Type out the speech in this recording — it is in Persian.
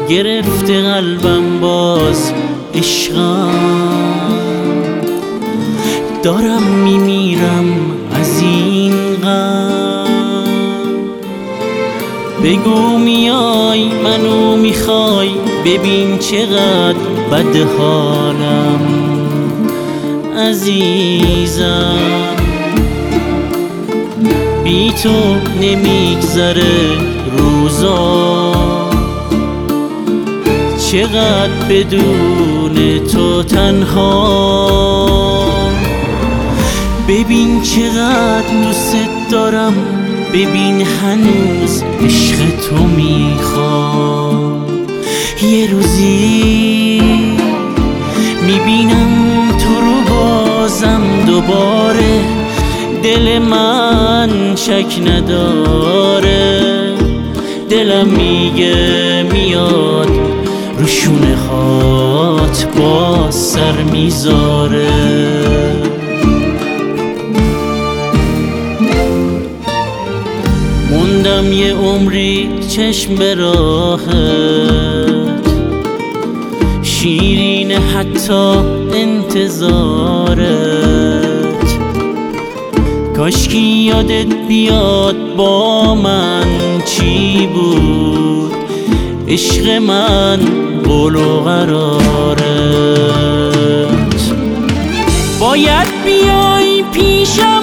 گرفته قلبم باز عشقم، دارم میمیرم از این غم. بگو میای منو میخوای، ببین چقدر بد حالم عزیزم. بی تو نمیگذره روزا، چقدر بدون تو تنها. ببین چقدر دوست دارم، ببین هنوز عشق تو میخوام. یه روزی میبینم تو رو بازم دوباره، دل من شک نداره. دلم میگه میاد رو شونه هات باز سر میذاره. موندم یه عمری چشم به راهت، شیرین حتی انتظارت. کاشکی یادت بیاد با من چی بود عشق من، قول و قرارت. باید بیای پیشم